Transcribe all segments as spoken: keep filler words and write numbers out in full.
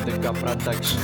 ПДК Продакшн.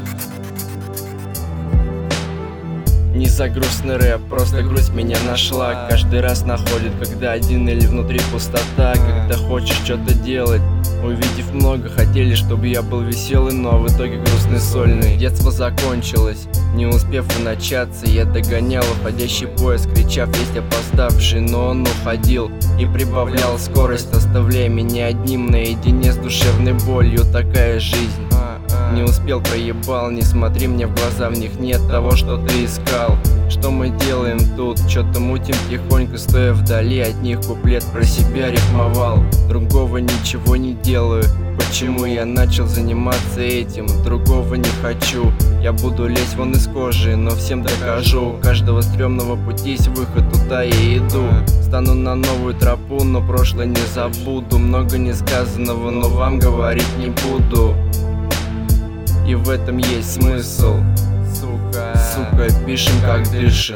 Не за грустный рэп, просто грусть меня нашла. Каждый раз находит, когда один или внутри пустота. Когда хочешь что-то делать, увидев много, хотели, чтобы я был веселый, но в итоге грустный, сольный. Детство закончилось, не успев и начаться. Я догонял уходящий поезд, крича весь опоздавший. Но он уходил и прибавлял скорость, оставляя меня одним наедине с душевной болью. Такая жизнь. Не успел, проебал, не смотри мне в глаза, в них нет того, что ты искал. Что мы делаем тут? Чё-то мутим тихонько, стоя вдали от них. Куплет про себя рифмовал, другого ничего не делаю. Почему я начал заниматься этим? Другого не хочу. Я буду лезть вон из кожи, но всем докажу. У каждого стрёмного пути есть выход, туда я иду. Стану на новую тропу, но прошлое не забуду. Много несказанного, но вам говорить не буду. И в этом есть смысл. Сука, сука, пишем как дышим.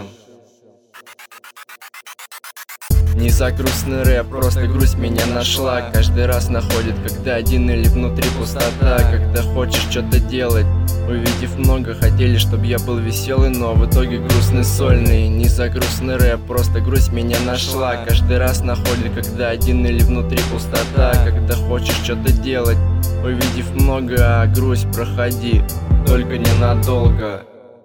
Не за грустный рэп, просто грусть меня нашла. Каждый раз находит, когда один или внутри пустота. Когда хочешь что-то делать, увидев много, хотели, чтобы я был веселый, но в итоге грустный, сольный. Не за грустный рэп, просто грусть меня нашла. Каждый раз находит, когда один или внутри пустота. Когда хочешь что-то делать, увидев много, а грусть проходи, только ненадолго.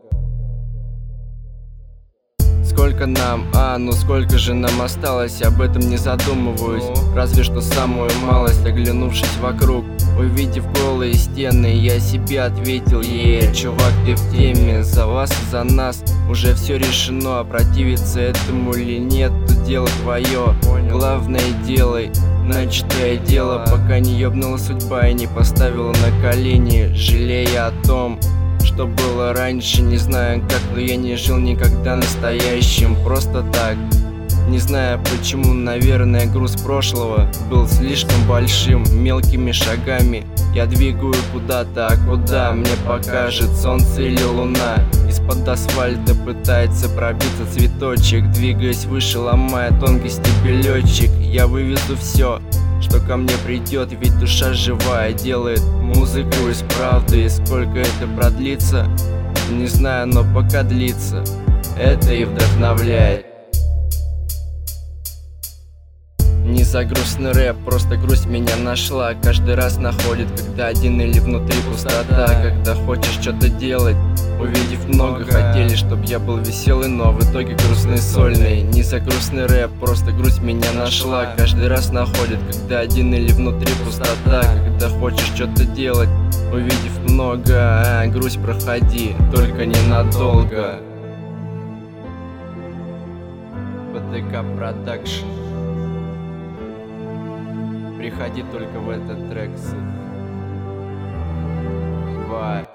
Сколько нам, а, ну сколько же нам осталось, об этом не задумываюсь. Разве что самую малость, оглянувшись вокруг, увидев голые стены, я себе ответил: е, чувак, ты в теме, за вас и за нас уже все решено. А противиться этому или нет, то дело твое. Главное, делай начатое дело, пока не ёбнула судьба и не поставила на колени, жалея о том, что было раньше. Не знаю как, но я не жил никогда настоящим. Просто так, не знаю почему, наверное, груз прошлого был слишком большим. Мелкими шагами я двигаю куда-то, а куда мне покажет солнце или луна. Из-под асфальта пытается пробиться цветочек, двигаясь выше, ломая тонкий стебелечек. Я вывезу все, что ко мне придет, ведь душа живая делает музыку из правды. И сколько это продлится, не знаю, но пока длится, это и вдохновляет. Не за грустный рэп, просто грусть меня нашла. Каждый раз находит, когда один или внутри пустота. Когда хочешь что-то делать, увидев много, хотели, чтобы я был веселый, но в итоге грустный, сольный. Не за грустный рэп, просто грусть меня нашла. Каждый раз находит, когда один или внутри пустота. Когда хочешь что-то делать, увидев много, а, грусть проходи, только ненадолго. ПДК Продакшн. Приходи только в этот трек, сука. Бай.